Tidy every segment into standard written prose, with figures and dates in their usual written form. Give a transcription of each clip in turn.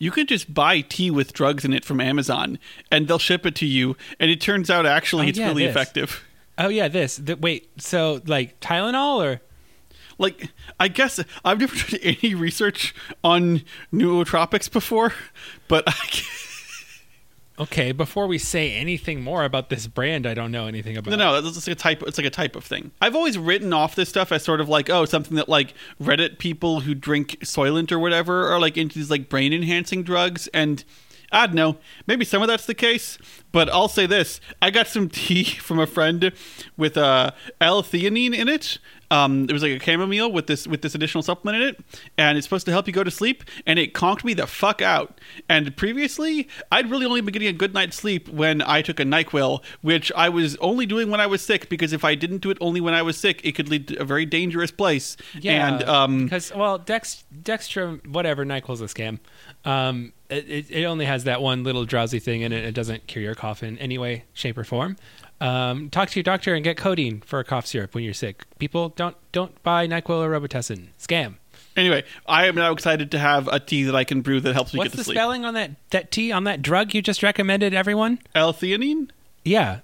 you can just buy tea with drugs in it from Amazon, and they'll ship it to you, and it turns out actually it's really effective. Oh, yeah, wait, so, like, Tylenol, or? Like, I guess I've never done any research on nootropics before, but I can't. Okay, before we say anything more about this brand, I don't know anything about. No, it's like a type. It's like a type of thing. I've always written off this stuff as sort of like, oh, something that like Reddit people who drink Soylent or whatever are like into these like brain enhancing drugs, and I don't know, maybe some of that's the case. But I'll say this: I got some tea from a friend with L-theanine in it. It was like a chamomile with this additional supplement in it, and it's supposed to help you go to sleep, and it conked me the fuck out. And previously, I'd really only been getting a good night's sleep when I took a NyQuil, which I was only doing when I was sick, because if I didn't do it only when I was sick, it could lead to a very dangerous place. Yeah, because, well, Dextro, whatever, NyQuil's a scam. It only has that one little drowsy thing in it. It doesn't cure your cough in any way, shape, or form. Talk to your doctor and get codeine for a cough syrup when you're sick. People, don't buy NyQuil or Robitussin. Scam. Anyway, I am now excited to have a tea that I can brew that helps me get to sleep. What's the spelling on that tea, on that drug you just recommended, everyone? L-theanine? Yeah.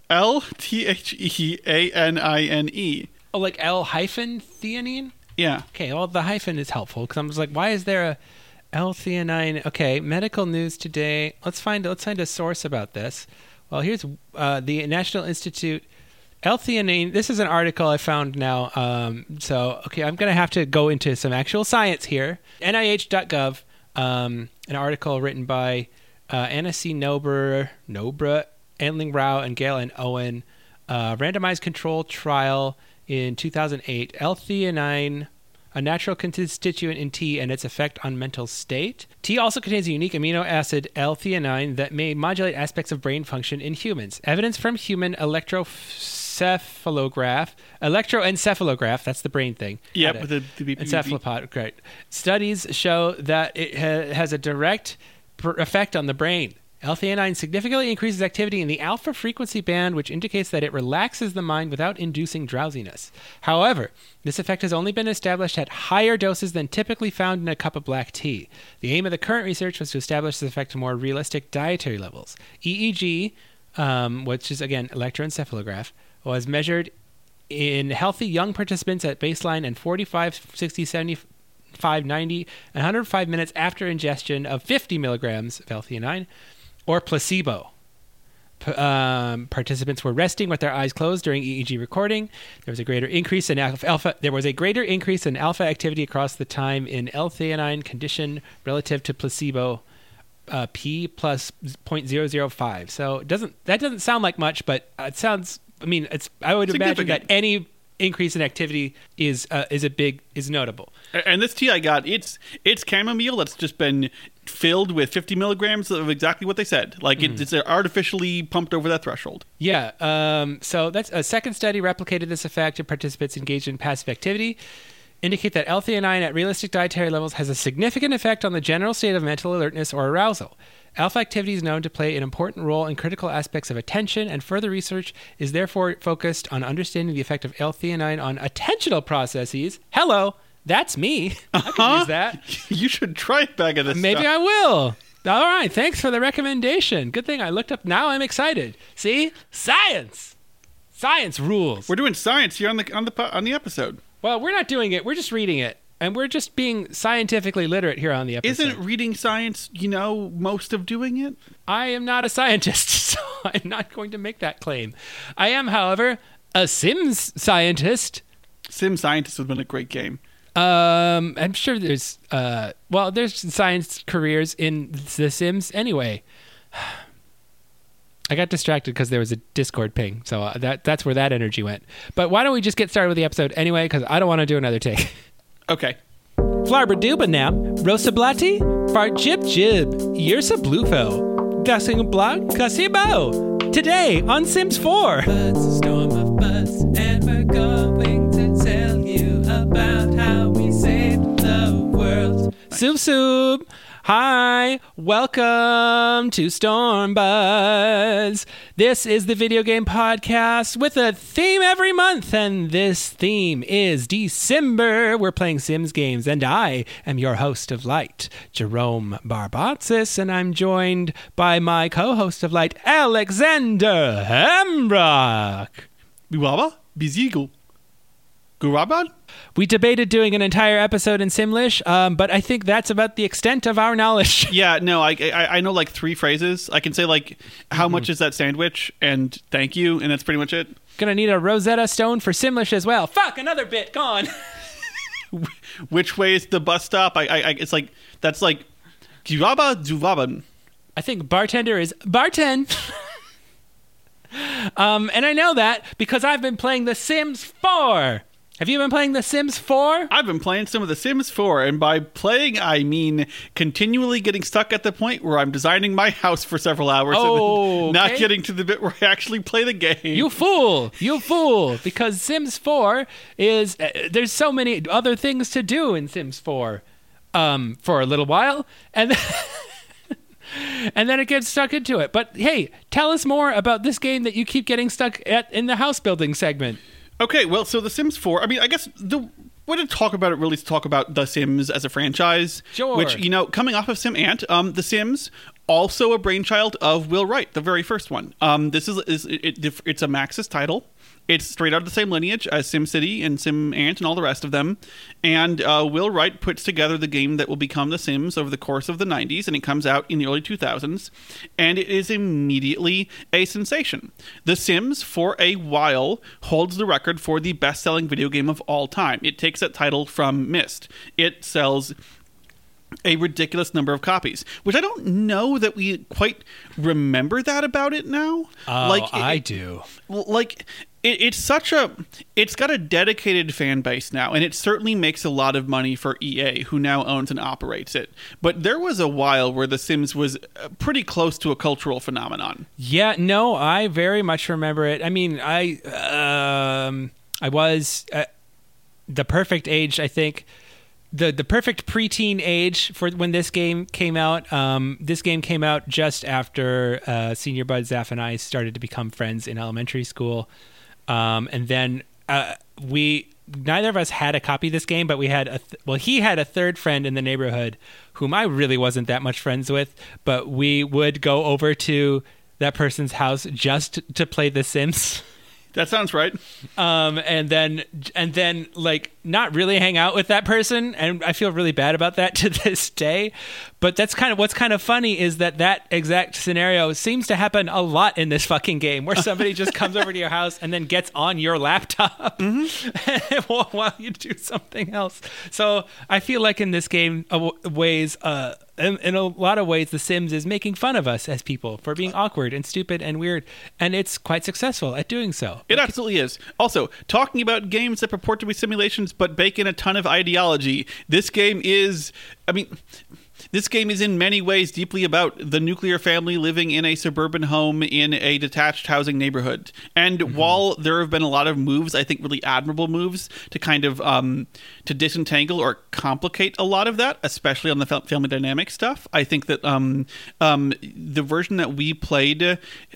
L-theanine. Oh, like L-theanine? Yeah. Okay, well, the hyphen is helpful, because I was like, why is there a L-theanine? Okay, medical news today. Let's find a source about this. Well, here's the National Institute. L-theanine, this is an article I found now. Okay, I'm going to have to go into some actual science here. NIH.gov, an article written by Anna C. Nobra, Anling Rao, and Gail and Owen. Randomized control trial in 2008. L-theanine, a natural constituent in tea, and its effect on mental state. Tea also contains a unique amino acid, L-theanine, that may modulate aspects of brain function in humans. Evidence from human electroencephalograph, that's the brain thing. Yep, with the encephalopod, great. Studies show that it has a direct effect on the brain. L-theanine significantly increases activity in the alpha frequency band, which indicates that it relaxes the mind without inducing drowsiness. However, this effect has only been established at higher doses than typically found in a cup of black tea. The aim of the current research was to establish this effect to more realistic dietary levels. EEG, which is, again, electroencephalograph, was measured in healthy young participants at baseline and 45, 60, 75, 90, and 105 minutes after ingestion of 50 milligrams of L-theanine, or placebo. Participants were resting with their eyes closed during EEG recording. There was a greater increase in alpha activity across the time in L-theanine condition relative to placebo, P plus 0.005. So that doesn't sound like much, but it sounds. I mean, I would imagine that any increase in activity is notable. And this tea I got, it's chamomile that's just been filled with 50 milligrams of exactly what they said. Like it's artificially pumped over that threshold. Yeah. So that's a second study replicated this effect in participants engaged in passive activity. Indicate that L-theanine at realistic dietary levels has a significant effect on the general state of mental alertness or arousal. Alpha activity is known to play an important role in critical aspects of attention, and further research is therefore focused on understanding the effect of L-theanine on attentional processes. Hello, that's me. I can use that. You should try a bag of this Maybe stuff. I will. All right, thanks for the recommendation. Good thing I looked up. Now I'm excited. See? Science! Science rules. We're doing science here on the episode. Well, we're not doing it. We're just reading it. And we're just being scientifically literate here on the episode. Isn't reading science, most of doing it? I am not a scientist, so I'm not going to make that claim. I am, however, a Sims scientist. Sim Scientist has been a great game. I'm sure there's science careers in The Sims anyway. I got distracted because there was a Discord ping, so that's where that energy went. But why don't we just get started with the episode anyway, because I don't want to do another take. Okay. Flarbadoobinam, Rosablati, Fart Jib Jib, Yersa Bluefell, Gassing Blog, Gasibo. Today on Sims 4. It's a storm of buzz, and we're going to tell you about how we saved the world. Sub. Hi, welcome to Storm Buzz. This is the video game podcast with a theme every month, and this theme is December. We're playing Sims games, and I am your host of Light, Jerome Barbatsis, and I'm joined by my co-host of Light, Alexander Hembrock. Biwaba? Bizigal? Guraban? We debated doing an entire episode in Simlish, but I think that's about the extent of our knowledge. Yeah, no, I know like 3 phrases. I can say like, how much is that sandwich? And thank you, and that's pretty much it. Gonna need a Rosetta Stone for Simlish as well. Fuck, another bit gone. Which way is the bus stop? It's like, that's like, Guraba Duvaban. I think bartender is bartend. And I know that because I've been playing The Sims 4. Have you been playing The Sims 4? I've been playing some of The Sims 4, and by playing, I mean continually getting stuck at the point where I'm designing my house for several hours and then not getting to the bit where I actually play the game. You fool! You fool! Because Sims 4 is... there's so many other things to do in Sims 4 for a little while, and and then it gets stuck into it. But hey, tell us more about this game that you keep getting stuck at in the house building segment. Okay, well, so The Sims 4, I mean, I guess the way to talk about it really is to talk about The Sims as a franchise. Sure. Which, you know, coming off of Sim Ant, The Sims, also a brainchild of Will Wright, the very first one. It's a Maxis title. It's straight out of the same lineage as SimCity and Sim Ant and all the rest of them. And Will Wright puts together the game that will become The Sims over the course of the 90s, and it comes out in the early 2000s. And it is immediately a sensation. The Sims, for a while, holds the record for the best-selling video game of all time. It takes that title from Myst. It sells a ridiculous number of copies, which I don't know that we quite remember that about it now. Oh, I do. Like... It's got a dedicated fan base now, and it certainly makes a lot of money for EA, who now owns and operates it. But there was a while where The Sims was pretty close to a cultural phenomenon. Yeah, no, I very much remember it. I mean, I was the perfect age, I think. The perfect preteen age for when this game came out. This game came out just after Senior Bud, Zaf, and I started to become friends in elementary school. And then neither of us had a copy of this game, but we had he had a third friend in the neighborhood whom I really wasn't that much friends with, but we would go over to that person's house just to play The Sims. That sounds right. And then like not really hang out with that person, and I feel really bad about that to this day. But that's kind of what's kind of funny is that exact scenario seems to happen a lot in this fucking game, where somebody just comes over to your house and then gets on your laptop while you do something else. So I feel like in this game, in a lot of ways, The Sims is making fun of us as people for being awkward and stupid and weird, and it's quite successul at doing so. It absolutely is. Also, talking about games that purport to be simulations but bake in a ton of ideology, this game is in many ways deeply about the nuclear family living in a suburban home in a detached housing neighborhood. And while there have been a lot of moves, I think really admirable moves, to kind of to disentangle or complicate a lot of that, especially on the family dynamic stuff, I think that the version that we played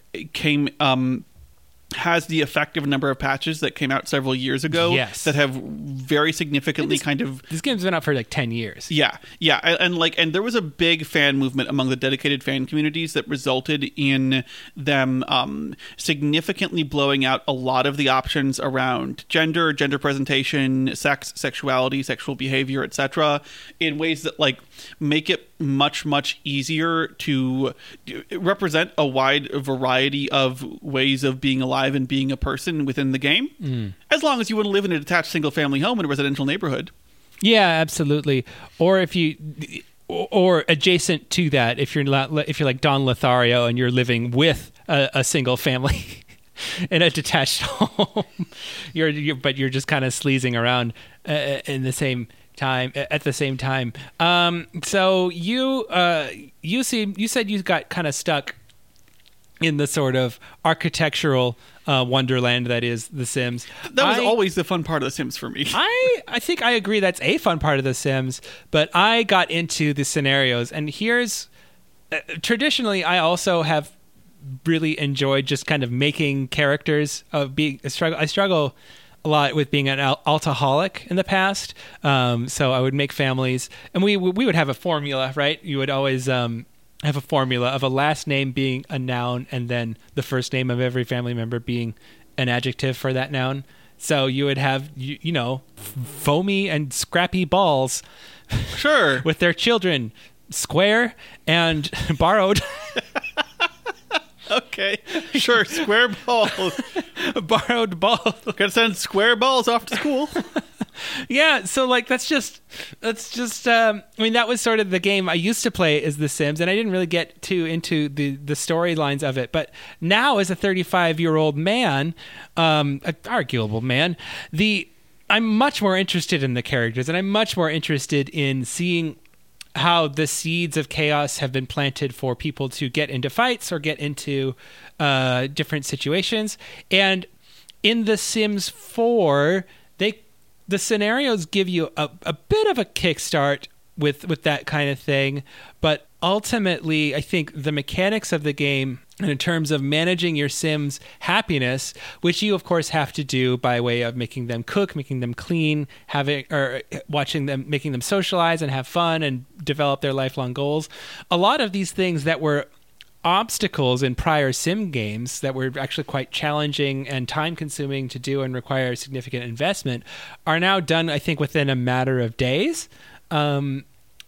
has the effective number of patches that came out several years ago that have very significantly This game's been out for like 10 years. Yeah. And there was a big fan movement among the dedicated fan communities that resulted in them significantly blowing out a lot of the options around gender presentation, sex, sexuality, sexual behavior, etc., in ways that like make it much easier to represent a wide variety of ways of being alive and being a person within the game, as long as you want to live in a detached single family home in a residential neighborhood. Yeah, absolutely. Or or adjacent to that, if you're like Don Lothario and you're living with a single family in a detached home, but you're just kind of sleazing around at the same time. So you said you got kind of stuck in the sort of architectural wonderland that is The Sims. That was always the fun part of The Sims for me. I think I agree that's a fun part of The Sims, but I got into the scenarios, and here's traditionally I also have really enjoyed just kind of making characters. I struggle a lot with being an altaholic in the past, so I would make families, and we would have a formula, right? You would always have a formula of a last name being a noun and then the first name of every family member being an adjective for that noun. So you would have, you know, foamy and scrappy balls. Sure. With their children, Square and Borrowed. Okay. Sure. Square balls. Borrowed balls. Gotta send square balls off to school. Yeah, so like that's just I mean, that was sort of the game I used to play is The Sims, and I didn't really get too into the storylines of it. But now, as a 35-year-old man, an arguable man, I'm much more interested in the characters, and I'm much more interested in seeing how the seeds of chaos have been planted for people to get into fights or get into different situations. And in The Sims 4, the scenarios give you a bit of a kickstart with that kind of thing, but ultimately I think the mechanics of the game, and in terms of managing your Sims' happiness, which you of course have to do by way of making them cook, making them clean, watching them, making them socialize and have fun and develop their lifelong goals. A lot of these things that were obstacles in prior Sim games that were actually quite challenging and time-consuming to do and require significant investment are now done, I think, within a matter of days. And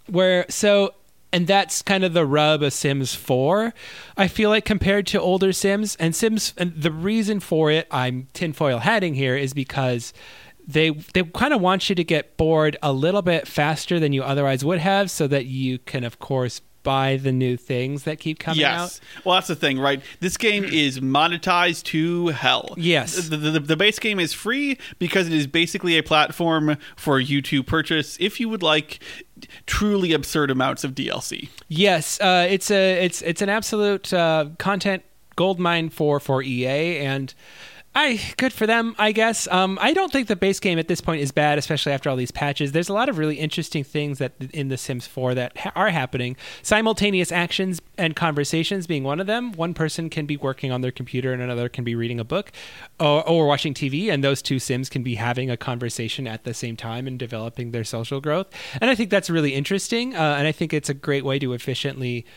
that's kind of the rub of Sims 4, I feel like, compared to older Sims. And the reason for it, I'm tinfoil hatting here, is because they kind of want you to get bored a little bit faster than you otherwise would have, so that you can, of course, buy the new things that keep coming out. Well, that's the thing, right? This game is monetized to hell. Yes. The base game is free because it is basically a platform for you to purchase if you would like truly absurd amounts of DLC. Yes, it's an absolute content goldmine for EA, and good for them, I guess. I don't think the base game at this point is bad, especially after all these patches. There's a lot of really interesting things that in The Sims 4 that are happening. Simultaneous actions and conversations being one of them. One person can be working on their computer and another can be reading a book or watching TV, and those two Sims can be having a conversation at the same time and developing their social growth. And I think that's really interesting, and I think it's a great way to efficiently,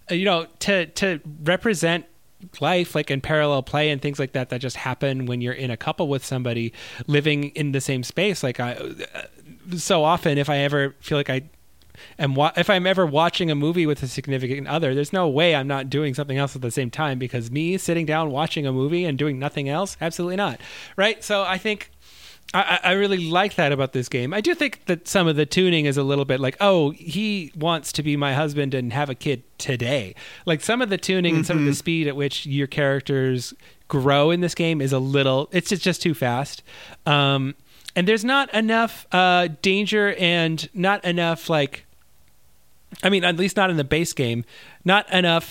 to represent life, like in parallel play and things like that just happen when you're in a couple with somebody living in the same space. Like so often, if I ever feel like if I'm ever watching a movie with a significant other, there's no way I'm not doing something else at the same time, because me sitting down watching a movie and doing nothing else, absolutely not. Right? So I think I really like that about this game. I do think that some of the tuning is a little bit like, oh, he wants to be my husband and have a kid today. Like some of the tuning and some of the speed at which your characters grow in this game is it's just too fast. And there's not enough danger and not enough at least not in the base game, not enough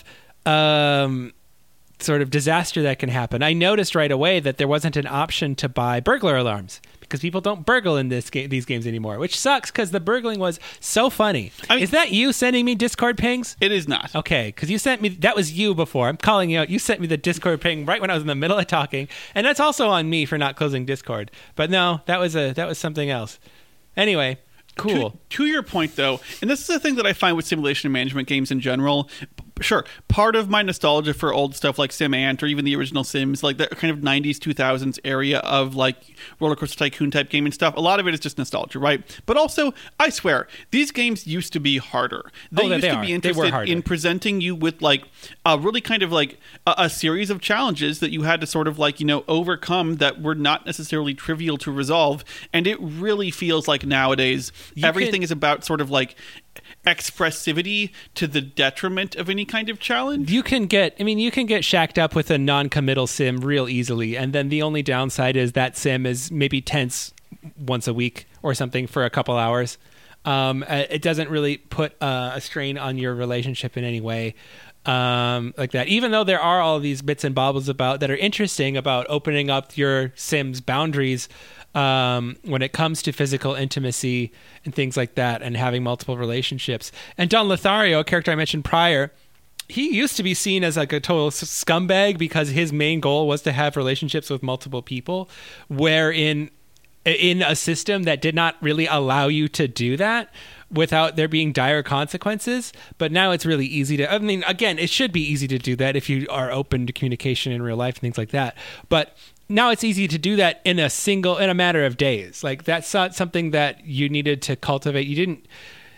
sort of disaster that can happen. I noticed right away that there wasn't an option to buy burglar alarms because people don't burgle in these games anymore, which sucks because the burgling was so funny. Is that you sending me Discord pings? It is not. Okay, because you sent me, that was you before. I'm calling you out. You sent me the Discord ping right when I was in the middle of talking, and that's also on me for not closing Discord. But no, that was something else. Anyway, cool. To your point, though, and this is the thing that I find with simulation management games in general. Sure, part of my nostalgia for old stuff like SimAnt or even the original Sims, like that kind of 90s, 2000s area of like Roller Coaster Tycoon type game and stuff, a lot of it is just nostalgia, right? But also, I swear, these games used to be harder. They used to be interested in presenting you with like a really kind of like a series of challenges that you had to sort of like, overcome that were not necessarily trivial to resolve. And it really feels like nowadays everything is about sort of like expressivity to the detriment of any kind of challenge. You can get shacked up with a non-committal sim real easily, and then the only downside is that sim is maybe tense once a week or something for a couple hours. It doesn't really put a strain on your relationship in any way. Like that, even though there are all these bits and bobbles about that are interesting about opening up your Sims boundaries when it comes to physical intimacy and things like that, and having multiple relationships. And Don Lothario, a character I mentioned prior, he used to be seen as like a total scumbag because his main goal was to have relationships with multiple people, wherein in a system that did not really allow you to do that without there being dire consequences. But now it's really easy to, I mean, again, it should be easy to do that if you are open to communication in real life and things like that. But now it's easy to do that in a matter of days. Like, that's not something that you needed to cultivate. You didn't,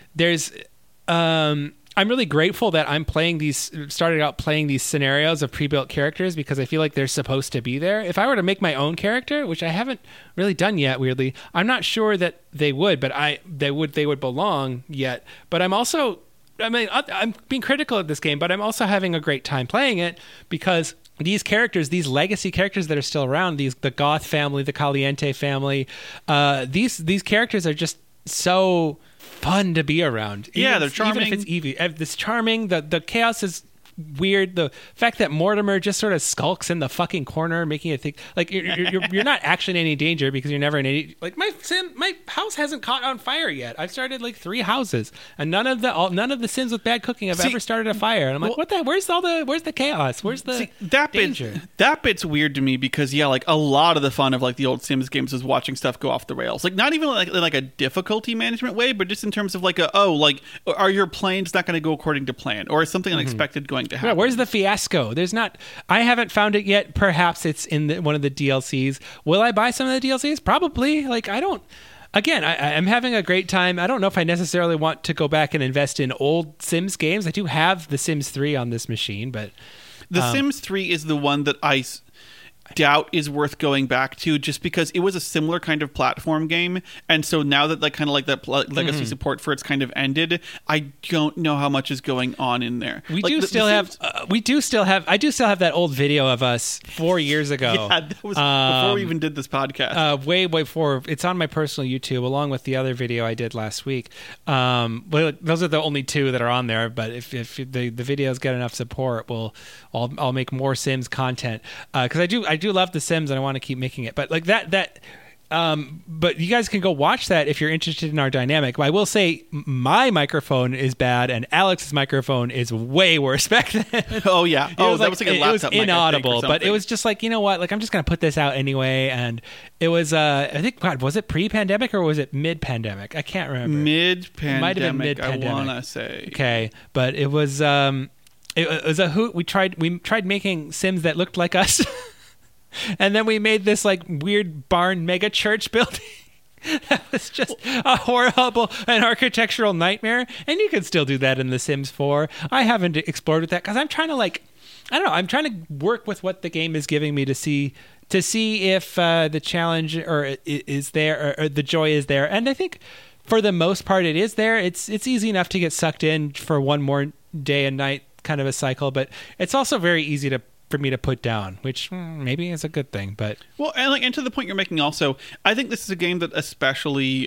I'm really grateful that I'm started out playing these scenarios of pre-built characters, because I feel like they're supposed to be there. If I were to make my own character, which I haven't really done yet, weirdly, I'm not sure that they would, but they would belong yet. But I'm being critical of this game, but I'm also having a great time playing it, because these characters, these legacy characters that are still around, the Goth family, the Caliente family, these characters are just so fun to be around. Yeah, they're charming. Even if it's Evie, it's charming. The chaos is weird. The fact that Mortimer just sort of skulks in the fucking corner, making it think like you're not actually in any danger because you're never in any, like, my house hasn't caught on fire yet. I've started like 3 houses, and none of the Sims with bad cooking have ever started a fire. And I'm like, what the? Where's the chaos? Where's the danger? That bit's weird to me, because like a lot of the fun of like the old Sims games is watching stuff go off the rails. Like, not even like a difficulty management way, but just in terms of like are your planes not going to go according to plan, or is something unexpected going to happen? Yeah, where's the fiasco? I haven't found it yet. Perhaps it's in one of the DLCs. Will I buy some of the DLCs? Probably. Like, I don't. Again, I'm having a great time. I don't know if I necessarily want to go back and invest in old Sims games. I do have The Sims 3 on this machine, but The Sims 3 is the one that I doubt is worth going back to, just because it was a similar kind of platform game, and so now that like kind of like that legacy support for it's kind of ended, I don't know how much is going on in there. I do still have that old video of us 4 years ago. Yeah, that was before we even did this podcast. Way before. It's on my personal YouTube along with the other video I did last week. Well, those are the only 2 that are on there, but if the videos get enough support, I'll make more Sims content, because I do love The Sims and I want to keep making it. But like that but you guys can go watch that if you're interested in our dynamic. But I will say my microphone is bad and Alex's microphone is way worse back then. Oh yeah. That was like a laptop. It was mic, inaudible, but it was just like, you know what? Like, I'm just going to put this out anyway. And it was, I think, God, was it pre-pandemic or was it mid-pandemic? I can't remember. Mid-pandemic. Might have been mid-pandemic. I want to say. Okay. But it was, it was a hoot. We tried making Sims that looked like us. And then we made this like weird barn mega church building. That was just a horrible an architectural nightmare. And you can still do that in The Sims 4. I haven't explored with that because I'm trying to I'm trying to work with what the game is giving me to see if the challenge is there or the joy is there. And I think for the most part it is there. It's easy enough to get sucked in for one more day and night kind of a cycle, but it's also very easy for me to put down, which maybe is a good thing. But and to the point you're making also, I think this is a game that especially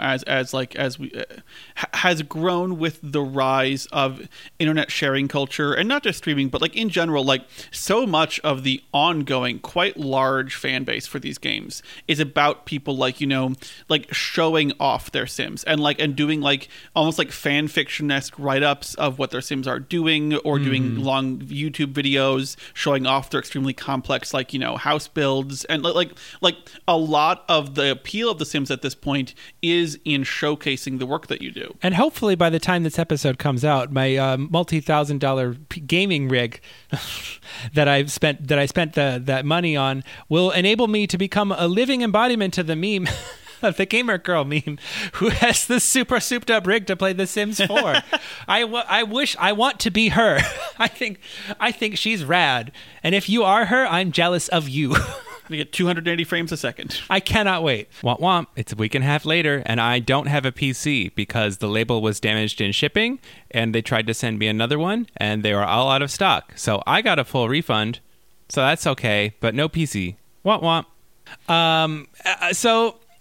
has grown with the rise of internet sharing culture, and not just streaming, but like in general, like so much of the ongoing quite large fan base for these games is about people like showing off their Sims and doing like almost like fan fiction-esque write-ups of what their Sims are doing, or doing long YouTube videos showing off their extremely complex house builds. And like a lot of the appeal of The Sims at this point is in showcasing the work that you do. And hopefully by the time this episode comes out, my multi-$1,000 gaming rig that I spent that money on will enable me to become a living embodiment of the meme of the gamer girl meme who has this super souped up rig to play The Sims 4. I want to be her. I think she's rad. And if you are her, I'm jealous of you. You get 280 frames a second. I cannot wait. Womp womp. It's a week and a half later, and I don't have a PC because the label was damaged in shipping, and they tried to send me another one, and they were all out of stock. So I got a full refund, so that's okay, but no PC. Womp womp. So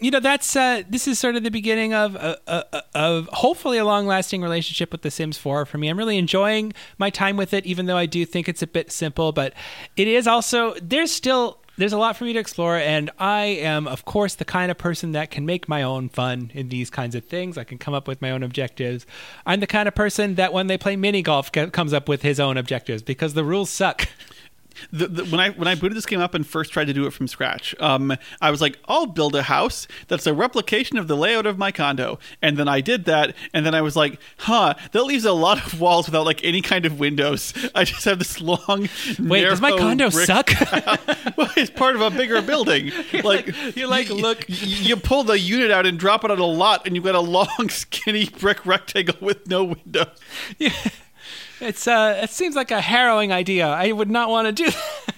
that's this is sort of the beginning of hopefully a long-lasting relationship with The Sims 4 for me. I'm really enjoying my time with it, even though I do think it's a bit simple. But it is also there's a lot for me to explore, and I am, of course, the kind of person that can make my own fun in these kinds of things. I can come up with my own objectives. I'm the kind of person that when they play mini golf comes up with his own objectives because the rules suck. When I booted this game up and first tried to do it from scratch, I was like, I'll build a house that's a replication of the layout of my condo. And then I did that, and then I was like, that leaves a lot of walls without like any kind of windows. I just have this long, Wait, does my condo suck? Well, it's part of a bigger building. You pull the unit out and drop it on a lot, and you've got a long, skinny brick rectangle with no windows. Yeah. It seems like a harrowing idea. I would not want to do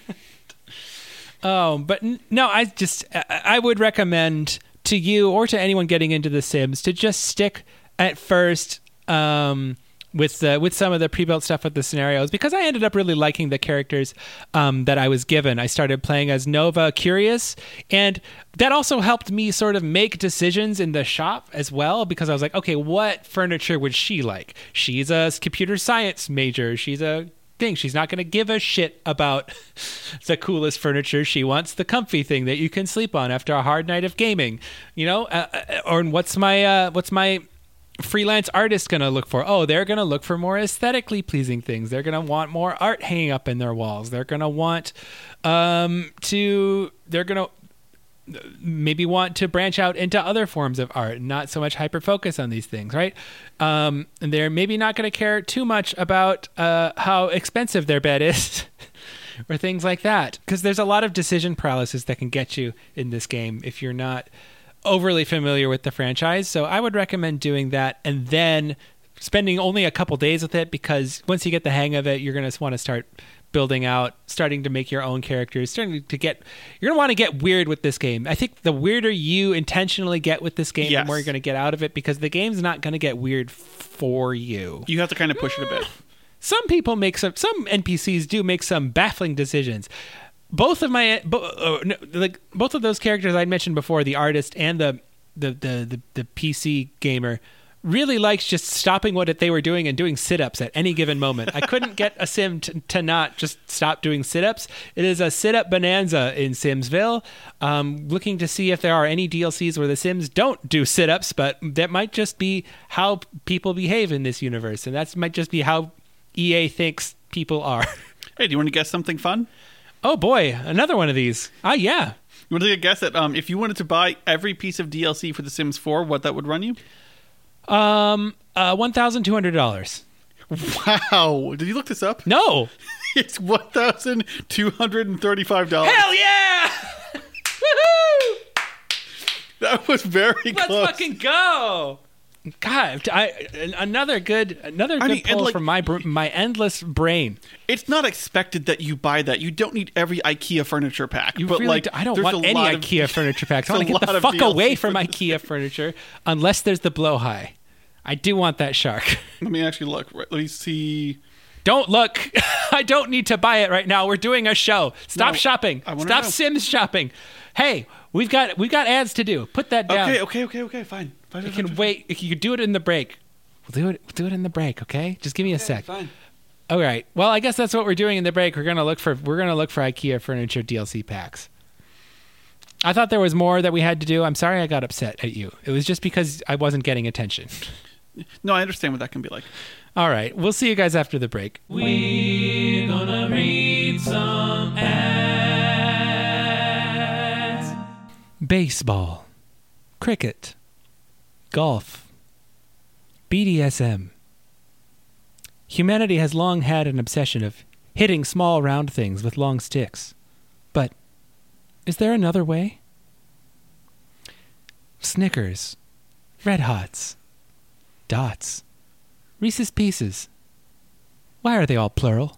that. But no, I would recommend to you or to anyone getting into The Sims to just stick at first with some of the pre-built stuff with the scenarios, because I ended up really liking the characters that I was given. I started playing as Nova Curious, and that also helped me sort of make decisions in the shop as well, because I was like, okay, what furniture would she like? She's a computer science major. She's a thing. She's not going to give a shit about the coolest furniture. She wants the comfy thing that you can sleep on after a hard night of gaming, or what's my freelance artist going to look for? Oh, they're going to look for more aesthetically pleasing things. They're going to want more art hanging up in their walls. They're going to want maybe want to branch out into other forms of art and not so much hyper focus on these things, right? And they're maybe not going to care too much about how expensive their bed is or things like that, because there's a lot of decision paralysis that can get you in this game if you're not overly familiar with the franchise. So I would recommend doing that and then spending only a couple days with it, because once you get the hang of it, you're going to want to start building out, starting to make your own characters, you're going to want to get weird with this game. I think the weirder you intentionally get with this game, the more you're going to get out of it, because the game's not going to get weird for you. You have to kind of push it a bit. Some NPCs do make some baffling decisions. Both of those characters I mentioned before, the artist and the PC gamer, really likes just stopping what they were doing and doing sit-ups at any given moment. I couldn't get a sim to not just stop doing sit-ups. It is a sit-up bonanza in Simsville. Looking to see if there are any DLCs where the Sims don't do sit-ups, but that might just be how people behave in this universe, and that might just be how EA thinks people are. Hey, do you want to guess something fun? Oh boy, another one of these. Yeah. You want to take a guess at if you wanted to buy every piece of DLC for The Sims 4, what that would run you? $1,200. Wow. Did you look this up? No. It's $1,235. Hell yeah! Woohoo! That was very close. Let's fucking go. God, another good pull from my endless brain. It's not expected that you buy that. You don't need every IKEA furniture pack. I don't want any IKEA furniture packs. I want to get the fuck away from IKEA furniture, unless there's the blowhigh. I do want that shark. Let me actually look. Let me see. Don't look. I don't need to buy it right now. We're doing a show. Stop shopping. Stop Sims shopping. Hey, we've got ads to do. Put that down. Okay. Fine. You can wait. You can do it in the break. We'll do it in the break. Okay, just give me a sec. Fine. All right. Well, I guess that's what we're doing in the break. We're gonna look for IKEA furniture DLC packs. I thought there was more that we had to do. I'm sorry I got upset at you. It was just because I wasn't getting attention. No, I understand what that can be like. All right. We'll see you guys after the break. We're gonna read some ads. Baseball, cricket, golf, BDSM. Humanity has long had an obsession of hitting small round things with long sticks. But is there another way? Snickers, Red Hots, Dots, Reese's Pieces. Why are they all plural?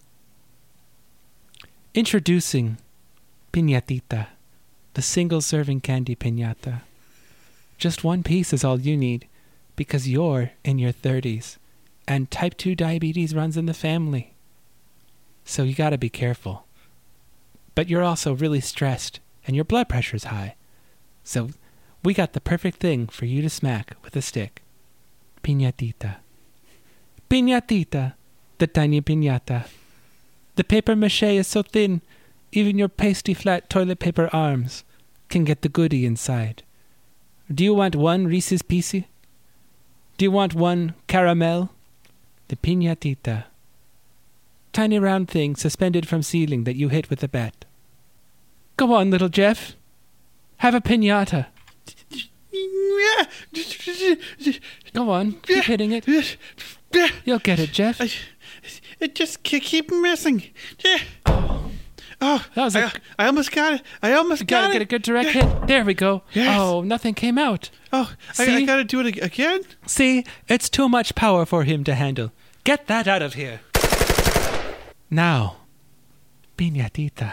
Introducing Piñatita, the single-serving candy piñata. Just one piece is all you need, because you're in your 30s, and type 2 diabetes runs in the family. So you gotta be careful. But you're also really stressed, and your blood pressure's high. So we got the perfect thing for you to smack with a stick. Piñatita. Piñatita. The tiny piñata. The paper mache is so thin, even your pasty flat toilet paper arms can get the goodie inside. Do you want one Reese's Pieces? Do you want one caramel? The piñatita. Tiny round thing suspended from ceiling that you hit with a bat. Go on, little Jeff. Have a piñata. Go on, keep hitting it. You'll get it, Jeff. It just keep missing. Oh, That was I almost got it. I almost Gotta got get it. a good direct hit. There we go. Yes. Oh, nothing came out. Oh, I See? gotta do it again. See, it's too much power for him to handle. Get that out of here. Now, piñatita.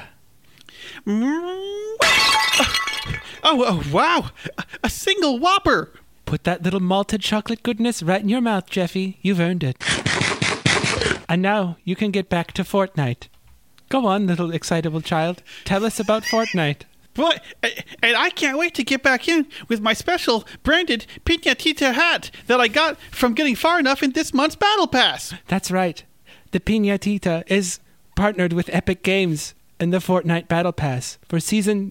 Oh, wow. A single Whopper. Put that little malted chocolate goodness right in your mouth, Jeffy. You've earned it. And now you can get back to Fortnite. Go on, little excitable child. Tell us about Fortnite. Boy, and I can't wait to get back in with my special branded Piñatita hat that I got from getting far enough in this month's Battle Pass. That's right. The Piñatita is partnered with Epic Games and the Fortnite Battle Pass for Season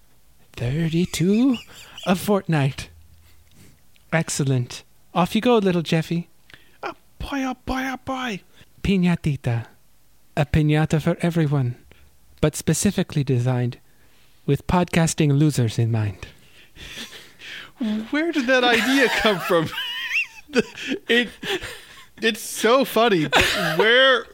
32 of Fortnite. Excellent. Off you go, little Jeffy. Oh, boy, oh, boy, oh, boy. Piñatita. A piñata for everyone, but specifically designed with podcasting losers in mind. Where did that idea come from? It's so funny, but where...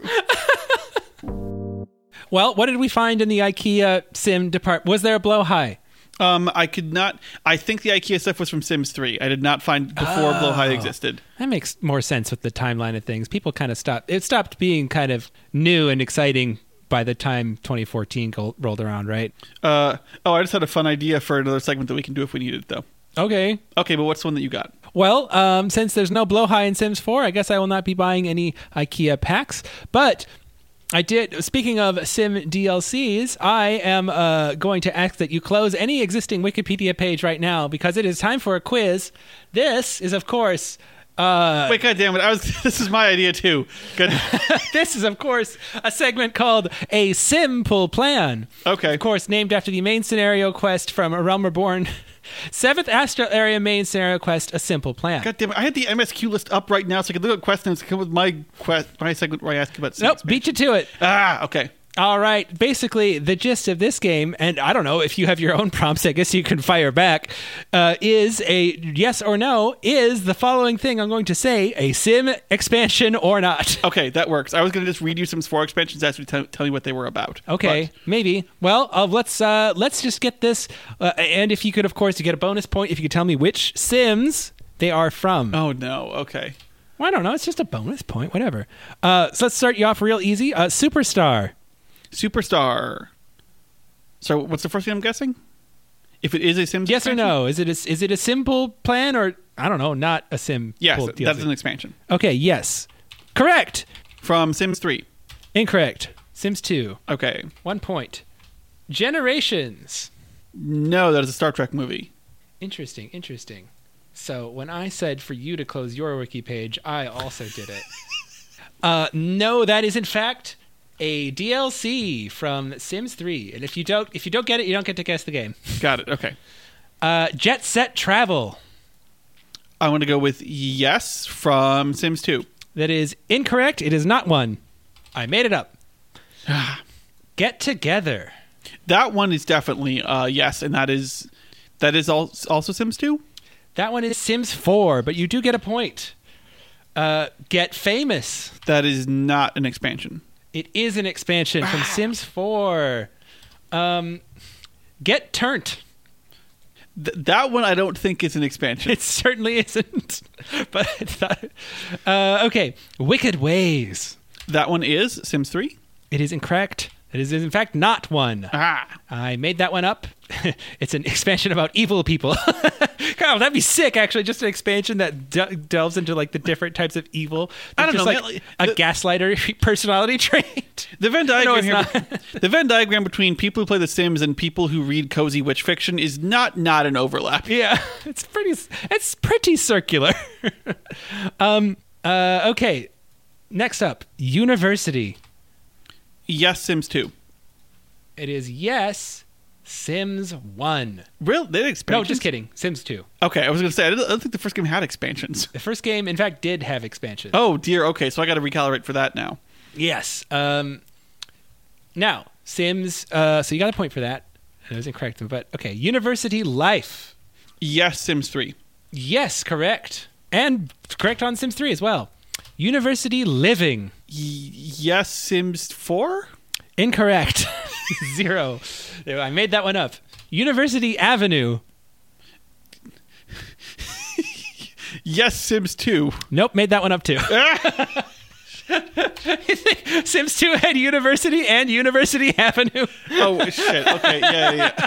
Well, what did we find in the IKEA sim department? Was there a blow high? I could not... I think the IKEA stuff was from Sims 3. I did not find before Blow High existed. That makes more sense with the timeline of things. People kind of stopped. It stopped being kind of new and exciting by the time 2014 rolled around, right? I just had a fun idea for another segment that we can do if we need it, though. Okay. Okay, but what's the one that you got? Well, since there's no blow high in Sims 4, I guess I will not be buying any IKEA packs. But I did. Speaking of Sim DLCs, I am going to ask that you close any existing Wikipedia page right now because it is time for a quiz. This is, of course. Wait, goddammit! This is my idea too. Good. This is, of course, a segment called A Simple Plan. Okay. Of course, named after the main scenario quest from A Realm Reborn. 7th Astral Area main scenario quest, A Simple Plan. God damn it! I had the MSQ list up right now, so I could look at questions and come with my segment where I ask about. Nope, beat you to it. Okay. All right. Basically, the gist of this game, and I don't know if you have your own prompts, I guess you can fire back, is a yes or no, is the following thing I'm going to say a sim expansion or not? Okay, that works. I was going to just read you Sims 4 expansions as you tell me what they were about. Okay, maybe. Well, let's just get this, and if you could, of course, you get a bonus point if you could tell me which Sims they are from. Oh, no. Okay. Well, I don't know. It's just a bonus point, whatever. So let's start you off real easy. Superstar. Superstar. So what's the first thing I'm guessing? If it is a Sims Yes expansion? or no? Is it a simple plan or, I don't know, not a sim? Yes, DLC? that's an expansion. Okay, yes. Correct. From Sims 3. Incorrect. Sims 2. Okay. 1 point. Generations. No, that is a Star Trek movie. Interesting. So when I said for you to close your wiki page, I also did it. No, that is in fact a DLC from Sims 3. And if you don't get it, you don't get to guess the game. Got it. Okay. Jet Set Travel. I want to go with yes from Sims 2. That is incorrect. It is not one. I made it up. Get Together. That one is definitely yes, and that is also Sims 2? That one is Sims 4, but you do get a point. Get Famous. That is not an expansion. It is an expansion from Sims 4. Get Turnt. That one I don't think is an expansion. It certainly isn't. But it's not. Okay. Wicked Ways. That one is Sims 3? It is incorrect. It is in fact not one. Ah. I made that one up. It's an expansion about evil people. God, that'd be sick, actually. Just an expansion that delves into like the different types of evil. I don't just know, like man, a gaslighter personality trait. The Venn diagram it's here, not. the Venn diagram between people who play The Sims and people who read cozy witch fiction is not an overlap. Yeah, it's pretty circular. Okay. Next up, university. Yes, Sims 2. It is yes, Sims 1. Real? They had No, expansions? just kidding. Sims 2. Okay, I was going to say, I don't think the first game had expansions. The first game, in fact, did have expansion. Oh, dear. Okay, so I got to recalibrate for that now. Yes. Now, Sims. So you got a point for that. It was incorrect, but okay. University life. Yes, Sims 3. Yes, correct. And correct on Sims 3 as well. University living. Yes, Sims 4? Incorrect. 0. I made that one up. University avenue. Yes, Sims 2. Nope, made that one up too. Sims 2 had university and University Avenue. Oh, shit. Okay, yeah.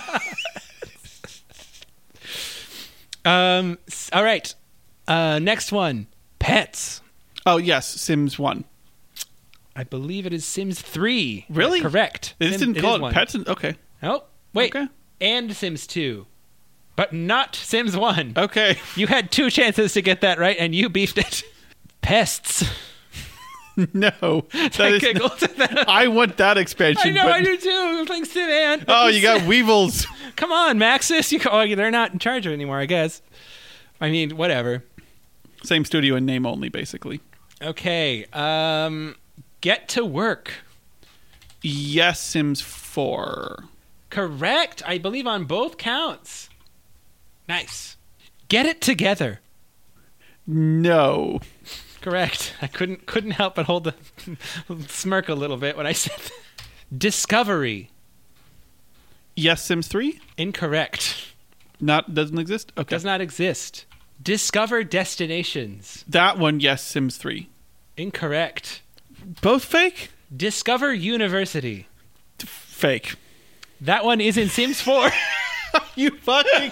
All right. Next one. Pets. Oh, yes, Sims 1. I believe it is Sims 3. Really? Correct. They just Sim- didn't call is it one. Pets? Okay. Oh, wait. Okay. And Sims 2. But not Sims 1. Okay. You had 2 chances to get that right, and you beefed it. Pests. No. I giggled at that. I want that expansion. I know, but- I do too. I'm playing Sim Ant. Oh, you got Weevils. Come on, Maxis. They're not in charge anymore, I guess. I mean, whatever. Same studio in name only, basically. Okay. Get to work. Yes, Sims 4. Correct. I believe on both counts. Nice. Get it together. No. Correct. I couldn't help but hold the smirk a little bit when I said that. Discovery. Yes, Sims 3? Incorrect. Doesn't exist? Okay. Does not exist. Discover destinations. That one, yes, Sims 3. Incorrect. Both fake? Discover university. Fake. That one is in Sims 4. You fucking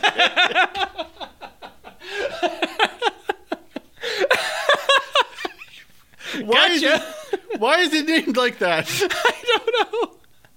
Gotcha. Why is it named like that? I don't know.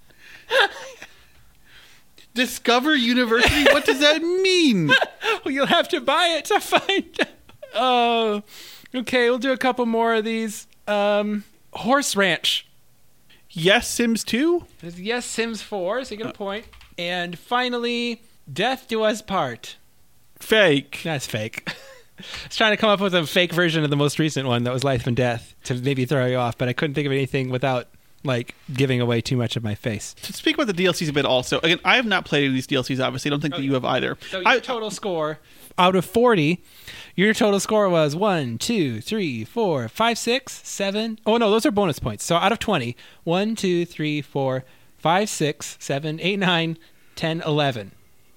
Discover University? What does that mean? Well, you'll have to buy it to find. Oh, okay. We'll do a couple more of these. Horse Ranch. Yes, Sims 2? Yes, Sims 4. So you get a point. And finally, Death Do Us Part. Fake. That's fake. I was trying to come up with a fake version of the most recent one that was Life and Death to maybe throw you off, but I couldn't think of anything without like giving away too much of my face. To speak about the DLCs a bit also, again, I have not played any of these DLCs, obviously. I don't think that you have either. So your total score out of 40, your total score was 1, 2, 3, 4, 5, 6, 7. Oh, no, those are bonus points. So out of 20, 1, 2, 3, 4, 5, 6, 7, 8, 9, 10, 11.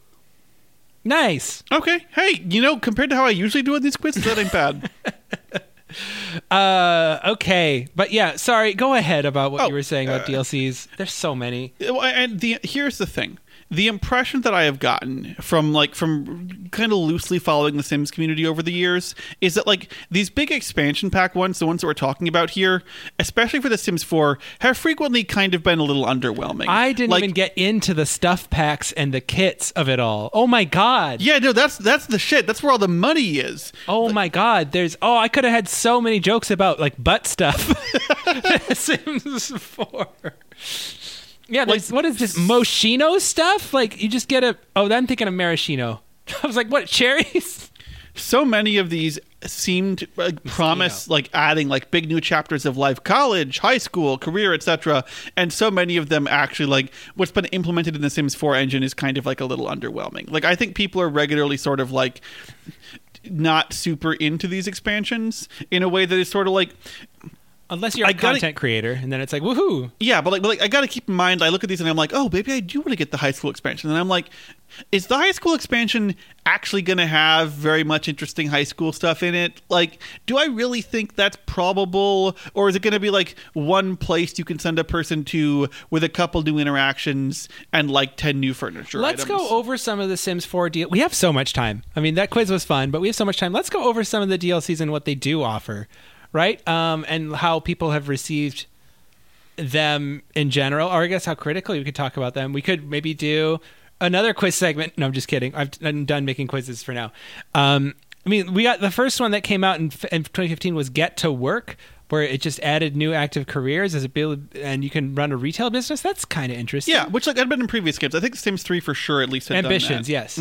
Nice. Okay. Hey, compared to how I usually do on these quizzes, that ain't bad. Okay. But yeah, sorry. Go ahead about what you were saying about DLCs. There's so many. And here's the thing. The impression that I have gotten from kind of loosely following the Sims community over the years is that like these big expansion pack ones, the ones that we're talking about here, especially for the Sims 4, have frequently kind of been a little underwhelming. I didn't even get into the stuff packs and the kits of it all. Oh my God. Yeah, no, that's the shit. That's where all the money is. Oh my God. I could have had so many jokes about like butt stuff. Sims 4. Yeah, what is this Moschino stuff? Like you just get I'm thinking of maraschino. I was like, what, cherries? So many of these seemed promise like adding like big new chapters of life, college, high school, career, etc. And so many of them actually like what's been implemented in the Sims 4 engine is kind of like a little underwhelming. Like I think people are regularly sort of like not super into these expansions in a way that is sort of like Unless you're I a gotta- content creator, and then it's like, woohoo. Yeah, but like I got to keep in mind, I look at these and I'm like, oh, maybe I do want to get the high school expansion. And I'm like, is the high school expansion actually going to have very much interesting high school stuff in it? Like, do I really think that's probable? Or is it going to be like one place you can send a person to with a couple new interactions and like 10 new furniture Let's items? go over some of the Sims 4 deal. We have so much time. I mean, that quiz was fun, but we have so much time. Let's go over some of the DLCs and what they do offer, right? And how people have received them in general, or I guess how critically we could talk about them. We could maybe do another quiz segment. No, I'm just kidding. I'm done making quizzes for now. I mean, we got the first one that came out in 2015 was Get to Work, where it just added new active careers as a build, and you can run a retail business. That's kind of interesting. Yeah, which like I'd been in previous games. I think Sims 3 for sure at least had Ambitions, done that. yes.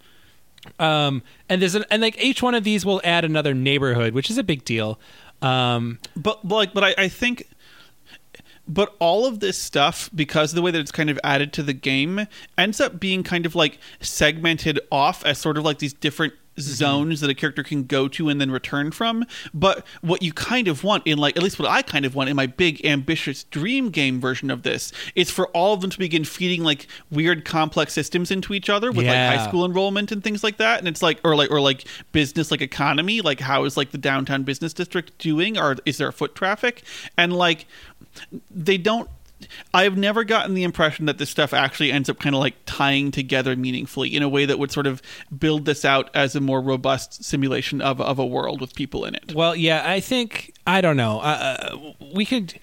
And there's and like each one of these will add another neighborhood, which is a big deal. But I think, but all of this stuff, because of the way that it's kind of added to the game, ends up being kind of like segmented off as sort of like these different zones that a character can go to and then return from. But what you kind of want in like, at least what I kind of want in my big ambitious dream game version of this is for all of them to begin feeding like weird complex systems into each other with like high school enrollment and things like that. And it's like, or like business, like economy, like how is like the downtown business district doing, or is there foot traffic? And like, they don't, I've never gotten the impression that this stuff actually ends up kind of like tying together meaningfully in a way that would sort of build this out as a more robust simulation of a world with people in it. Well, yeah, I think, I don't know. We could,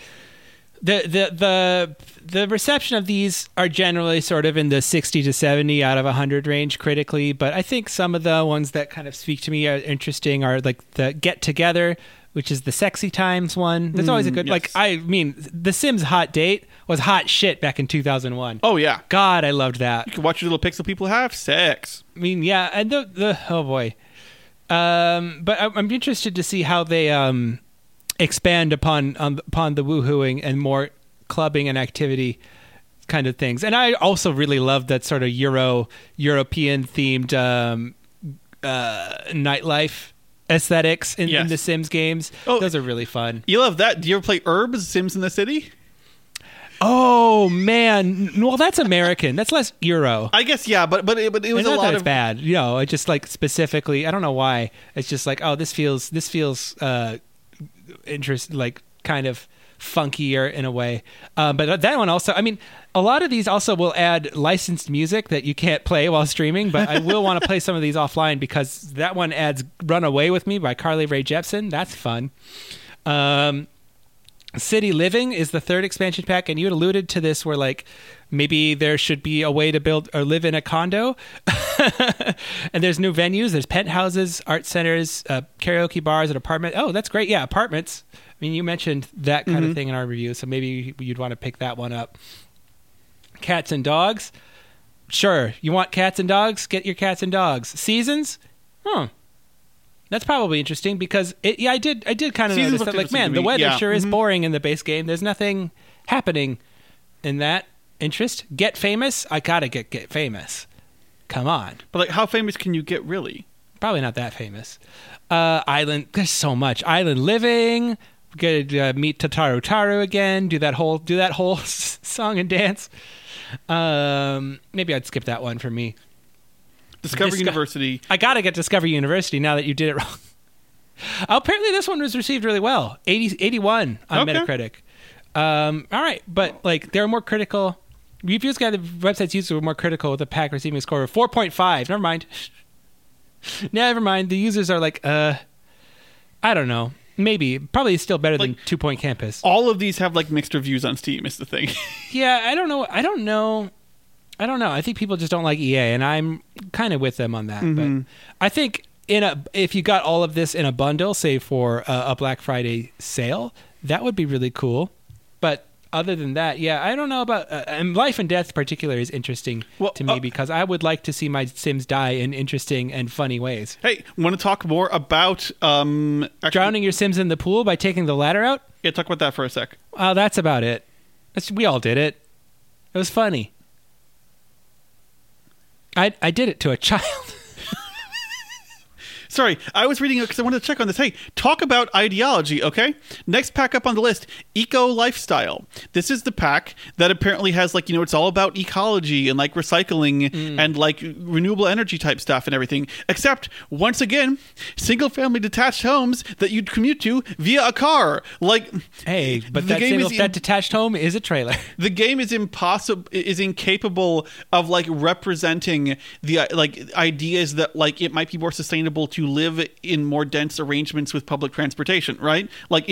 the reception of these are generally sort of in the 60 to 70 out of 100 range critically, but I think some of the ones that kind of speak to me are interesting are like the Get Together, which is the Sexy Times one. That's always a good, yes. like, I mean, The Sims Hot Date was hot shit back in 2001. Oh yeah, God, I loved that. you can watch your little pixel people have sex. I mean, yeah, and the oh boy. But I'm interested to see how they expand upon the woohooing and more clubbing and activity kind of things. And I also really love that sort of European themed nightlife aesthetics in Yes. the Sims games. Oh. Those are really fun. You love that. Do you ever play Herbs, Sims in the City? Oh man, well that's American. That's less Euro. I guess yeah, but it was It's a not lot that it's of bad, you know. It just like specifically, I don't know why. It's just like, oh, this feels interest, like kind of funkier in a way. But that one also, I mean, a lot of these also will add licensed music that you can't play while streaming. But I will want to play some of these offline because that one adds "Run Away with Me" by Carly Rae Jepsen. That's fun. City Living is the third expansion pack, and you had alluded to this where like maybe there should be a way to build or live in a condo. And there's new venues, there's penthouses, art centers, karaoke bars, and apartment. Oh, that's great. Yeah, apartments. I mean, you mentioned that kind of thing in our review, so maybe you'd want to pick that one up. Cats and dogs. Sure, you want cats and dogs? Get your cats and dogs. Seasons? That's probably interesting because I did kind of Seasons notice looked that, like, interesting man, to the me. weather Yeah. sure is boring in the base game. There's nothing happening in that interest. Get famous? I gotta get famous. Come on. But like, how famous can you get really? Probably not that famous. Island, there's so much. Island living. We're gonna meet Tataru Taru again. Do that whole song and dance. Maybe I'd skip that one for me. Discover University. I gotta get Discover University now that you did it wrong. Apparently this one was received really well. 81 on Okay. Metacritic. All right, but like they're more critical. Reviews guy, the website's users were more critical with a pack receiving a score of 4.5. Never mind. Never mind. The users are like, I don't know. Maybe. Probably still better than 2 Point Campus. All of these have like mixed reviews on Steam is the thing. Yeah, I don't know. I think people just don't like EA, and I'm kind of with them on that. But I think if you got all of this in a bundle, say for a Black Friday sale, that would be really cool. But other than that, yeah, I don't know about and Life and Death in particular is interesting to me because I would like to see my Sims die in interesting and funny ways. Hey, want to talk more about Drowning your Sims in the pool by taking the ladder out? Yeah, talk about that for a sec. That's about it. We all did it. It was funny. I did it to a child. Sorry, I was reading it because I wanted to check on this. Hey, talk about ideology, okay? Next pack up on the list, Eco Lifestyle. This is the pack that apparently has, like, it's all about ecology and, like, recycling and, like, renewable energy type stuff and everything. Except, once again, single-family detached homes that you'd commute to via a car. Like, Hey, but the game that detached home is a trailer. The game is incapable of, like, representing the, like, ideas that, like, it might be more sustainable to live in more dense arrangements with public transportation, right? Like,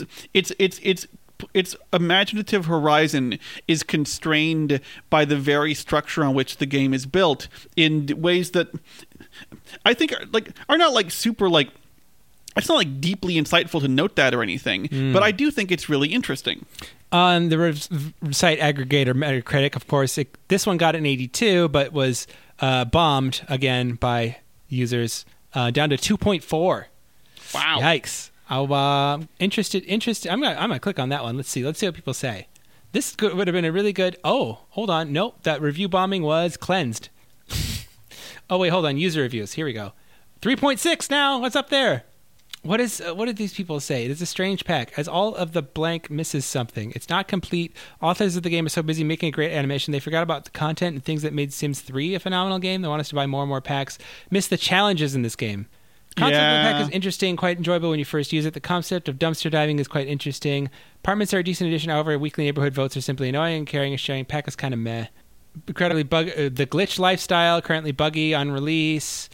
its imaginative horizon is constrained by the very structure on which the game is built in ways that I think are not, like, super, like, it's not, like, deeply insightful to note that or anything, but I do think it's really interesting. On the site aggregator Metacritic, of course, this one got an 82, but was bombed again by users down to 2.4. Wow. Yikes. Interested. I'm gonna click on that one. Let's see what people say. This would have been a really good. Oh, hold on. Nope, that review bombing was cleansed. Oh wait, hold on. User reviews. Here we go. 3.6 now. What's up there? What did these people say? It is a strange pack, as all of the blank misses something. It's not complete. Authors of the game are so busy making a great animation, they forgot about the content and things that made Sims 3 a phenomenal game. They want us to buy more and more packs. Miss the challenges in this game. Concept of the pack is interesting, quite enjoyable when you first use it. The concept of dumpster diving is quite interesting. Apartments are a decent addition, however, weekly neighborhood votes are simply annoying, and carrying and sharing pack is kind of meh. Incredibly the glitch lifestyle, currently buggy on release.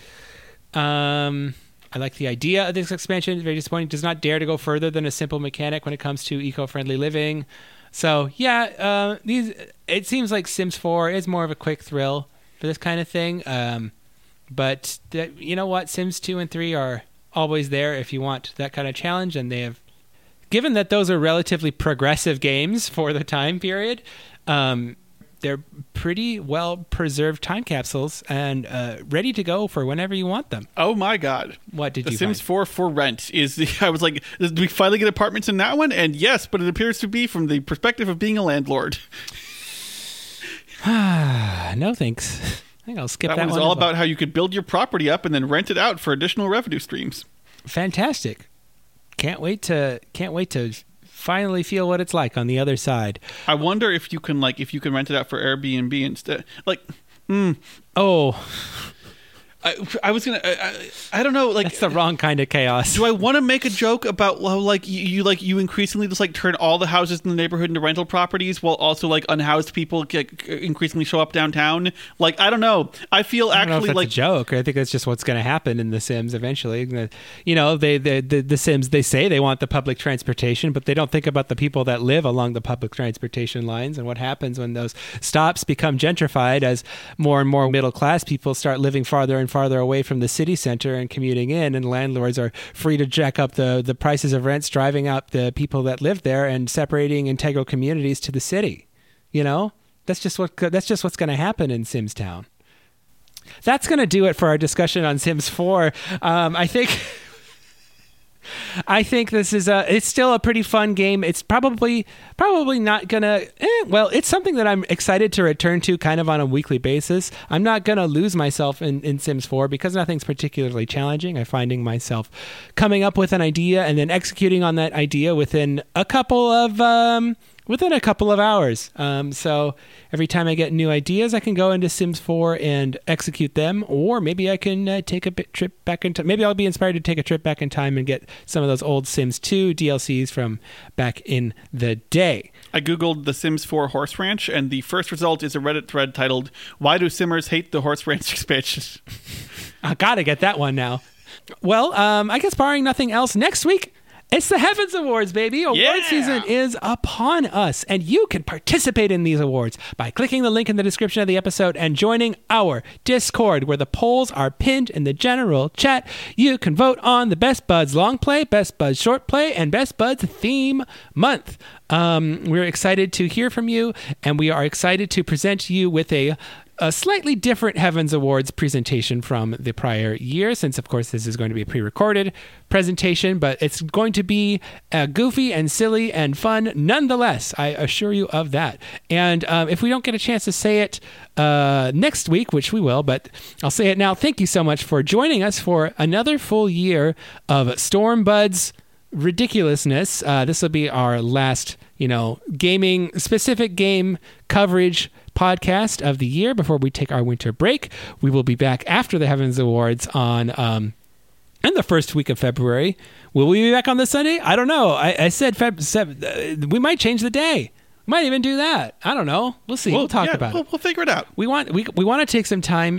I like the idea of this expansion. It's very disappointing. Does not dare to go further than a simple mechanic when it comes to eco-friendly living. So, yeah, it seems like Sims 4 is more of a quick thrill for this kind of thing. But you know what? Sims 2 and 3 are always there if you want that kind of challenge. And they have, given that those are relatively progressive games for the time period, they're pretty well-preserved time capsules and ready to go for whenever you want them. Oh, my God. What did you find? The Sims find? 4 for rent I was like, did we finally get apartments in that one? And yes, but it appears to be from the perspective of being a landlord. No, thanks. I think I'll skip that one. That one is all about how you could build your property up and then rent it out for additional revenue streams. Fantastic. Can't wait to finally feel what it's like on the other side. I wonder if you can rent it out for Airbnb instead. I was gonna. I don't know. Like, that's the wrong kind of chaos. Do I want to make a joke about how, like, you increasingly just, like, turn all the houses in the neighborhood into rental properties while also, like, unhoused people increasingly show up downtown? Like, I don't know. I feel I don't know if actually that's like a joke. I think that's just what's going to happen in The Sims eventually. The Sims, they say they want the public transportation, but they don't think about the people that live along the public transportation lines and what happens when those stops become gentrified as more and more middle class people start living farther and farther away from the city center and commuting in, and landlords are free to jack up the prices of rents, driving out the people that live there and separating integral communities to the city. That's just what's going to happen in Sims Town. That's going to do it for our discussion on Sims 4. I think this is it's still a pretty fun game. It's probably not gonna. It's something that I'm excited to return to kind of on a weekly basis. I'm not gonna lose myself in Sims 4 because nothing's particularly challenging. I'm finding myself coming up with an idea and then executing on that idea within a couple of hours. So every time I get new ideas, I can go into Sims 4 and execute them, or maybe I can take a trip back in time. Maybe I'll be inspired to take a trip back in time and get some of those old Sims 2 DLCs from back in the day. I googled the Sims 4 Horse Ranch, and the first result is a Reddit thread titled, "Why do Simmers hate the Horse Ranch expansion?" I gotta get that one now. Well, I guess barring nothing else, next week, it's the Heavens Awards, baby. Award season is upon us, and you can participate in these awards by clicking the link in the description of the episode and joining our Discord, where the polls are pinned in the general chat. You can vote on the Best Buds Long Play, Best Buds Short Play, and Best Buds Theme Month. We're excited to hear from you, and we are excited to present you with a slightly different Heavens Awards presentation from the prior year, since, of course, this is going to be a pre-recorded presentation, but it's going to be goofy and silly and fun nonetheless. I assure you of that. And if we don't get a chance to say it next week, which we will, but I'll say it now, thank you so much for joining us for another full year of Storm Buds ridiculousness. This will be our last, gaming specific game coverage podcast of the year before we take our winter break. We will be back after the Heavens Awards on in the first week of February. Will we be back on this Sunday? I don't know. I said we might change the day. Might even do that. I don't know. We'll see. We'll talk about it. We'll figure it out. We want to take some time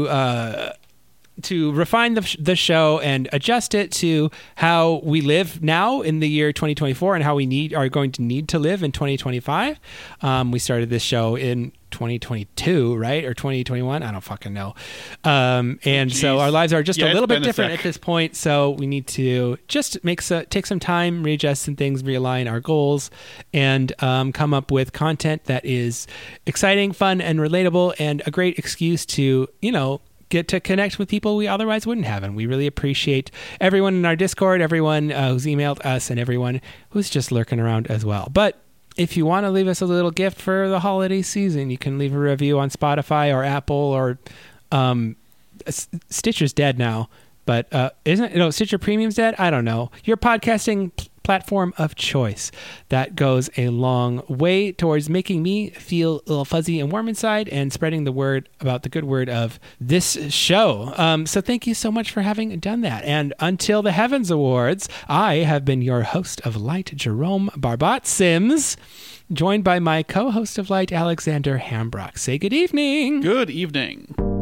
to refine the show and adjust it to how we live now in the year 2024 and how we are going to need to live in 2025. We started this show in 2022, right? Or 2021? I don't fucking know. So our lives are just a little bit different at this point. So we need to just take some time, readjust some things, realign our goals, and come up with content that is exciting, fun, and relatable, and a great excuse to, get to connect with people we otherwise wouldn't have. And we really appreciate everyone in our Discord, everyone who's emailed us, and everyone who's just lurking around as well. But if you want to leave us a little gift for the holiday season, you can leave a review on Spotify or Apple or Stitcher's dead now. But Stitcher Premium's dead? I don't know. Your podcasting platform of choice. That goes a long way towards making me feel a little fuzzy and warm inside and spreading the word about the good word of this show. So thank you so much for having done that. And until the Heavens Awards, I have been your host of Light, Jerome Barbat Sims, joined by my co-host of Light, Alexander Hambrock. Say good evening. Good evening.